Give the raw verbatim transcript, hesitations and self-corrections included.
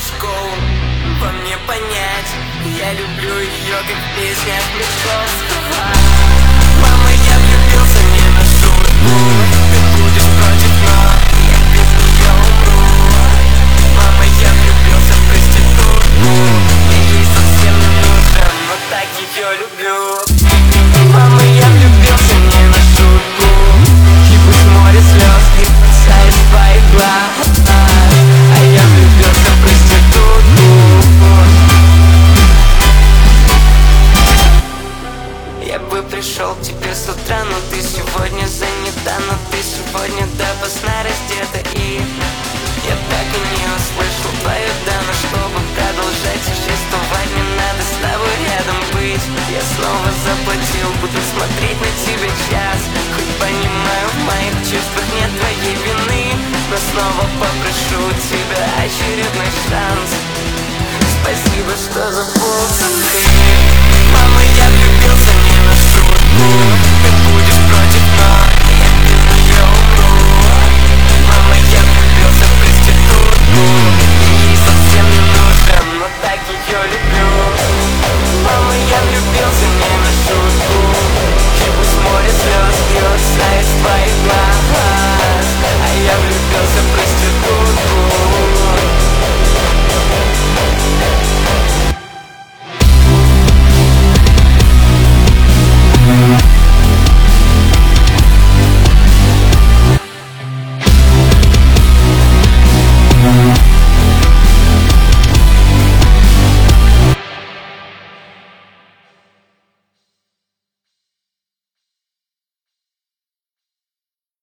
школу во мне понять. Я люблю ее, как в песнях Митковского. Мама, я влюбился не на шутку. Ты будешь против, но я без нее умру. Мама, я влюбился в проститутку. Я ей совсем не нужен, но так ее люблю. Мама, я влюбился не на шутку. И пусть море слез льется из твоих глаз. А я влюбился в проститутку. Я бы пришел к тебе с утра, но ты сегодня занята. Но ты сегодня допоздна раздета. И я так и не услышал твою да. Но чтобы продолжать существовать, мне надо с тобой рядом быть. Я снова заплатил, буду смотреть на тебя час. Хоть понимаю, в моих чувствах нет твоей вины, но снова попрошу тебя очередной шанс. Спасибо, что забылся ты. Мама, я влюбился не на шутку.